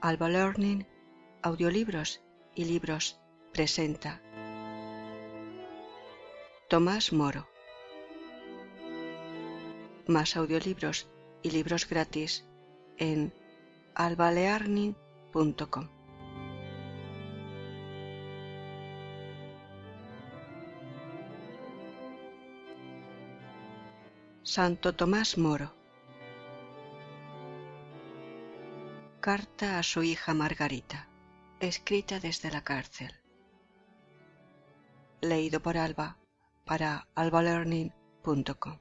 Alba Learning, audiolibros y libros presenta Tomás Moro. Más audiolibros y libros gratis en albalearning.com. Santo Tomás Moro. Carta a su hija Margarita, escrita desde la cárcel. Leído por Alba para albalearning.com.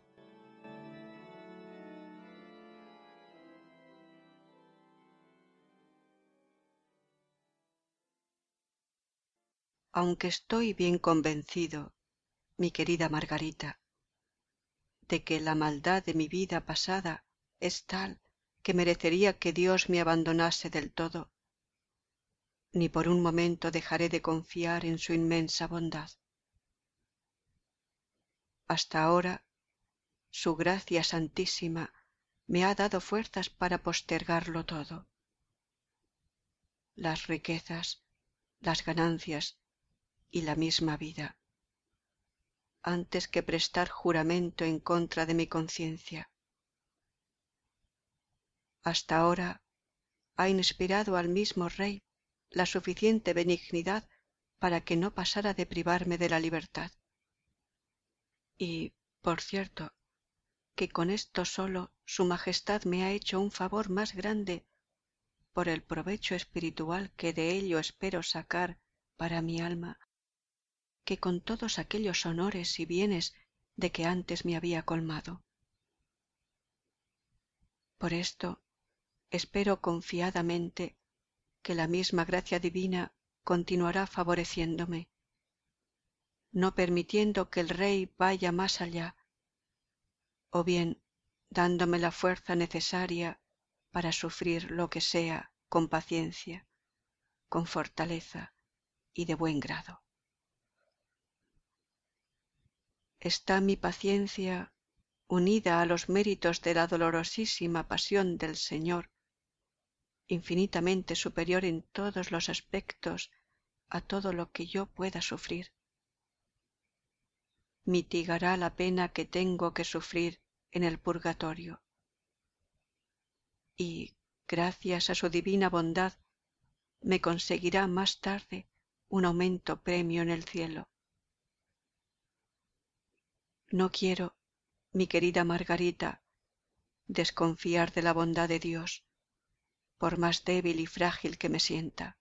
Aunque estoy bien convencido, mi querida Margarita, de que la maldad de mi vida pasada es tal que merecería que Dios me abandonase del todo, ni por un momento dejaré de confiar en su inmensa bondad. Hasta ahora, su gracia santísima me ha dado fuerzas para postergarlo todo. Las riquezas, las ganancias y la misma vida, antes que prestar juramento en contra de mi conciencia. Hasta ahora ha inspirado al mismo Rey la suficiente benignidad para que no pasara de privarme de la libertad. Y, por cierto, que con esto solo su Majestad me ha hecho un favor más grande por el provecho espiritual que de ello espero sacar para mi alma, que con todos aquellos honores y bienes de que antes me había colmado. Por esto, espero confiadamente que la misma gracia divina continuará favoreciéndome, no permitiendo que el Rey vaya más allá, o bien dándome la fuerza necesaria para sufrir lo que sea con paciencia, con fortaleza y de buen grado. Está mi paciencia unida a los méritos de la dolorosísima pasión del Señor, infinitamente superior en todos los aspectos a todo lo que yo pueda sufrir. Mitigará la pena que tengo que sufrir en el purgatorio. Y, gracias a su divina bondad, me conseguirá más tarde un aumento premio en el cielo. No quiero, mi querida Margarita, desconfiar de la bondad de Dios, por más débil y frágil que me sienta.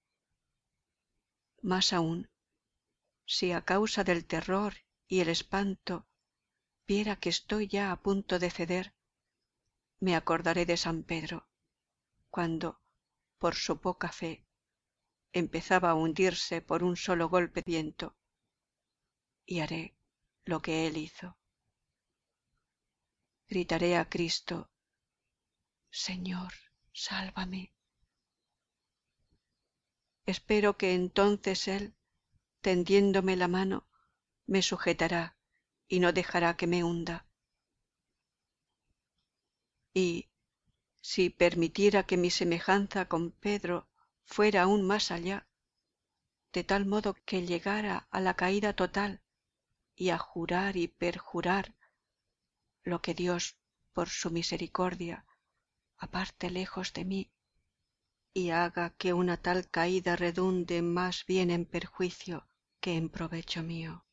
Más aún, si a causa del terror y el espanto viera que estoy ya a punto de ceder, me acordaré de San Pedro, cuando, por su poca fe, empezaba a hundirse por un solo golpe de viento, y haré lo que él hizo. Gritaré a Cristo: Señor, sálvame. Espero que entonces él, tendiéndome la mano, me sujetará y no dejará que me hunda. Y, si permitiera que mi semejanza con Pedro fuera aún más allá, de tal modo que llegara a la caída total y a jurar y perjurar, lo que Dios, por su misericordia, aparte lejos de mí y haga que una tal caída redunde más bien en perjuicio que en provecho mío.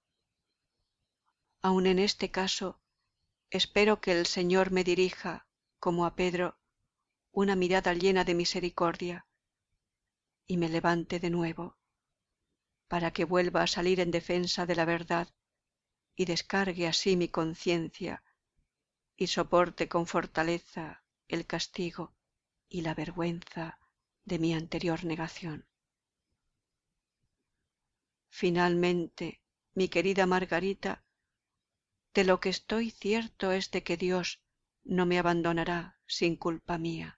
Aun en este caso, espero que el Señor me dirija, como a Pedro, una mirada llena de misericordia y me levante de nuevo, para que vuelva a salir en defensa de la verdad y descargue así mi conciencia y soporte con fortaleza el castigo y la vergüenza de mi anterior negación. Finalmente, mi querida Margarita, de lo que estoy cierto es de que Dios no me abandonará sin culpa mía.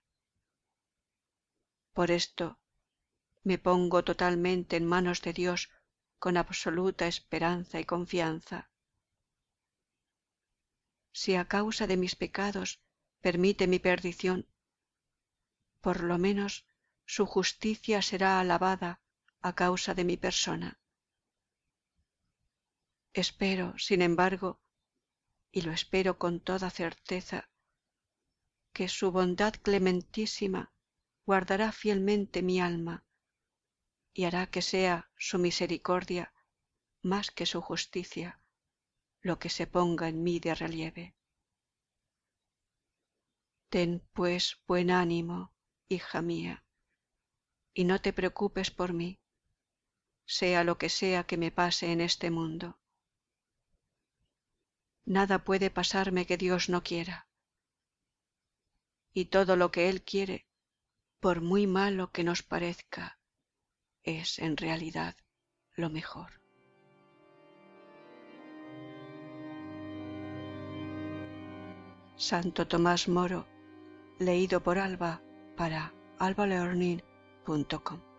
Por esto me pongo totalmente en manos de Dios con absoluta esperanza y confianza. Si a causa de mis pecados permite mi perdición, por lo menos su justicia será alabada a causa de mi persona. Espero, sin embargo, y lo espero con toda certeza, que su bondad clementísima guardará fielmente mi alma y hará que sea su misericordia más que su justicia lo que se ponga en mí de relieve. Ten pues buen ánimo, hija mía, y no te preocupes por mí, sea lo que sea que me pase en este mundo. Nada puede pasarme que Dios no quiera, y todo lo que Él quiere, por muy malo que nos parezca, es en realidad lo mejor. Santo Tomás Moro, leído por Alba para albalearning.com.